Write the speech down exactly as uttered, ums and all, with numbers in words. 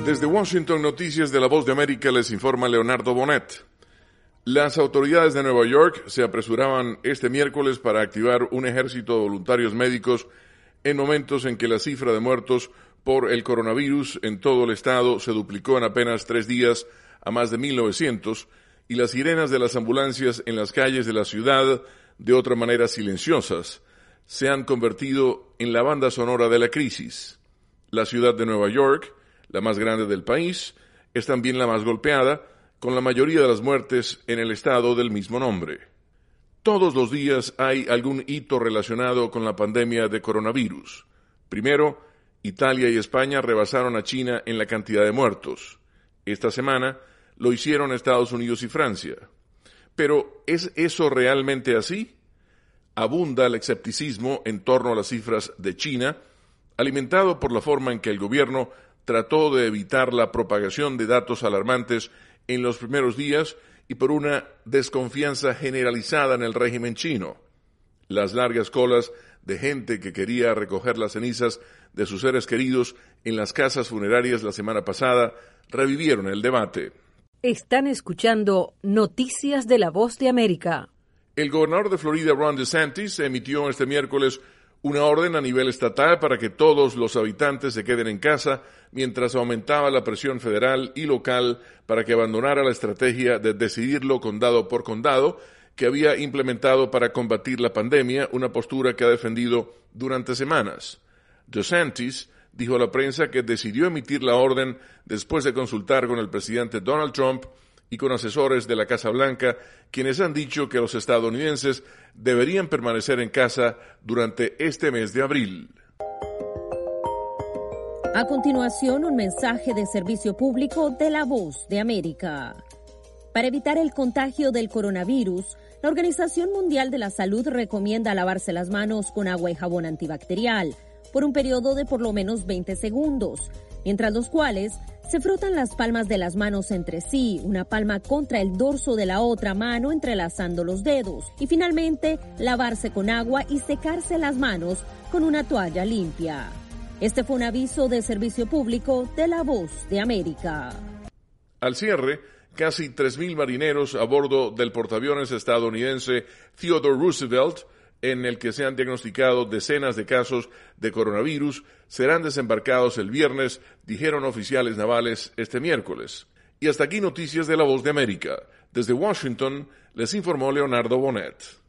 Desde Washington, Noticias de la Voz de América, les informa Leonardo Bonet. Las autoridades de Nueva York se apresuraban este miércoles para activar un ejército de voluntarios médicos en momentos en que la cifra de muertos por el coronavirus en todo el estado se duplicó en apenas tres días a más de mil novecientos y las sirenas de las ambulancias en las calles de la ciudad, de otra manera silenciosas, se han convertido en la banda sonora de la crisis. La ciudad de Nueva York, la más grande del país, es también la más golpeada, con la mayoría de las muertes en el estado del mismo nombre. Todos los días hay algún hito relacionado con la pandemia de coronavirus. Primero, Italia y España rebasaron a China en la cantidad de muertos. Esta semana lo hicieron Estados Unidos y Francia. Pero, ¿es eso realmente así? Abunda el escepticismo en torno a las cifras de China, alimentado por la forma en que el gobierno trató de evitar la propagación de datos alarmantes en los primeros días y por una desconfianza generalizada en el régimen chino. Las largas colas de gente que quería recoger las cenizas de sus seres queridos en las casas funerarias la semana pasada revivieron el debate. Están escuchando Noticias de la Voz de América. El gobernador de Florida, Ron DeSantis, emitió este miércoles una orden a nivel estatal para que todos los habitantes se queden en casa mientras aumentaba la presión federal y local para que abandonara la estrategia de decidirlo condado por condado que había implementado para combatir la pandemia, una postura que ha defendido durante semanas. DeSantis dijo a la prensa que decidió emitir la orden después de consultar con el presidente Donald Trump y con asesores de la Casa Blanca, quienes han dicho que los estadounidenses deberían permanecer en casa durante este mes de abril. A continuación, un mensaje de servicio público de La Voz de América. Para evitar el contagio del coronavirus, la Organización Mundial de la Salud recomienda lavarse las manos con agua y jabón antibacterial por un periodo de por lo menos veinte segundos, mientras los cuales se frotan las palmas de las manos entre sí, una palma contra el dorso de la otra mano entrelazando los dedos, y finalmente lavarse con agua y secarse las manos con una toalla limpia. Este fue un aviso de servicio público de La Voz de América. Al cierre, casi tres mil marineros a bordo del portaaviones estadounidense Theodore Roosevelt, en el que se han diagnosticado decenas de casos de coronavirus, serán desembarcados el viernes, dijeron oficiales navales este miércoles. Y hasta aquí Noticias de la Voz de América. Desde Washington, les informó Leonardo Bonet.